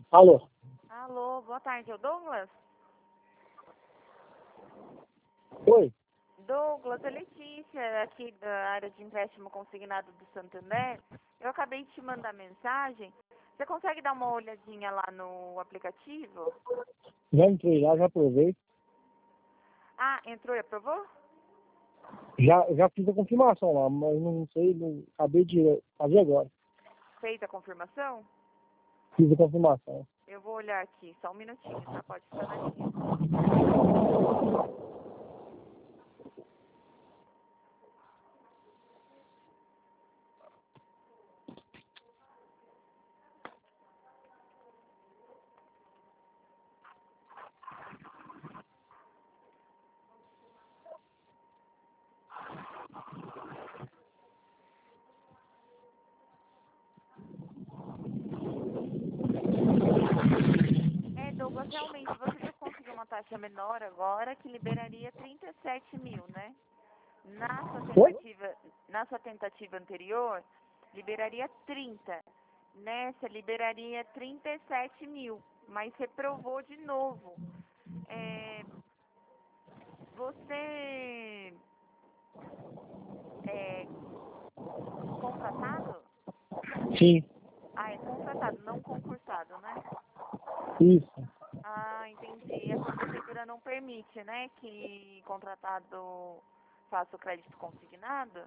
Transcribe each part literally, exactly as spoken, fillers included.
Alô? Alô, boa tarde, é o Douglas? Oi? Douglas, é Letícia, aqui da área de empréstimo consignado do Santander. Eu acabei de te mandar mensagem. Você consegue dar uma olhadinha lá no aplicativo? Já entrei lá, já aprovei. Ah, entrou e aprovou? Já, já fiz a confirmação lá, mas não sei, não, acabei de fazer agora. Fez a confirmação? Fiz a confirmação. Eu vou olhar aqui, só um minutinho, tá? Pode ficar na linha. É, Douglas, realmente você já conseguiu uma taxa menor agora que liberaria trinta e sete mil, né? Na sua Oi? tentativa, na sua tentativa anterior, liberaria trinta. Nessa, liberaria trinta e sete mil, mas reprovou de novo. É, você é contratado? Sim, Ah, é contratado, não concursado, né? isso. Ah, entendi. A prefeitura não permite, né, que contratado faça o crédito consignado?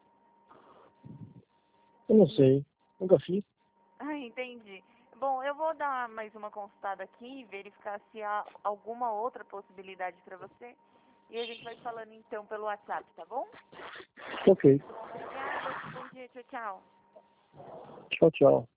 Eu não sei. Nunca fiz. Ah, entendi. Bom, eu vou dar mais uma consultada aqui, verificar se há alguma outra possibilidade para você. E a gente vai falando então pelo WhatsApp, tá bom? Ok. Obrigada, bom dia, tchau, tchau. Tchau, tchau.